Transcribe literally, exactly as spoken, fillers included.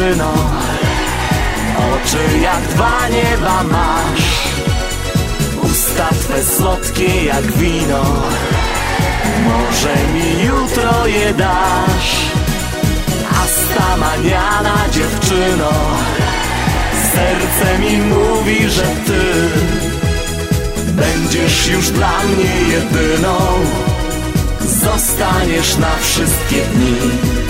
dziewczyno, oczy jak dwa nieba masz, usta twe słodkie jak wino, może mi jutro je dasz. A sta maniana dziewczyno, serce mi mówi, że ty będziesz już dla mnie jedyną, zostaniesz na wszystkie dni.